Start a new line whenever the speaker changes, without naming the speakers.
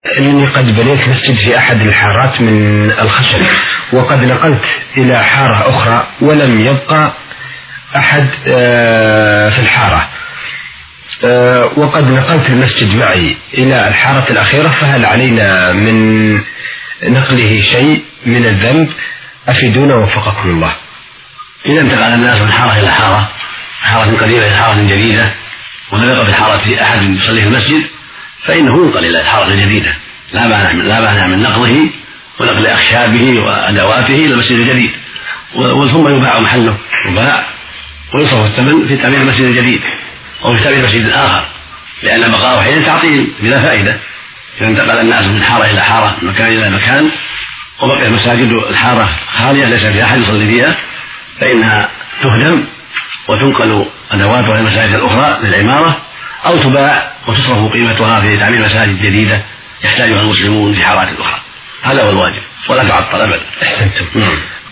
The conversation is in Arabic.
إني قد بنيت مسجد في أحد الحارات من الخشب، وقد نقلت إلى حارة أخرى ولم يبقى أحد في الحارة، وقد نقلت المسجد معي إلى الحارة الأخيرة، فهل علينا من نقله شيء من الذنب؟ أفيدونا وفقكم الله.
إذا انتقل الناس من حارة إلى حارة، حارة قريبة إلى حارة جديدة، ولم يبقى في الحارة أحد يصلي في المسجد، فإنه ينقل إلى الحارة الجديدة، لا مانع من نقله ونقل أخشابه وأدواته إلى المسجد الجديد، ثم يباع محله، ويصرف الثمن في تعمير المسجد الجديد أو في تعمير مسجد آخر، لأن بقاءه حين تعطيل بلا فائدة. إذا انتقل الناس من حارة إلى حارة، من مكان إلى مكان، وبقي مساجد الحارة خالية ليس فيها أحد يصلي فيها، فإنها تهدم وتنقل أدواتها إلى المساجد الأخرى للعمارة، أو تباع وتصرف قيمتها في تعمير مساجد جديدة يحتاجها المسلمون في حارات أخرى. هذا هو الواجب، ولا تعطل أبدا.
أحسنتم.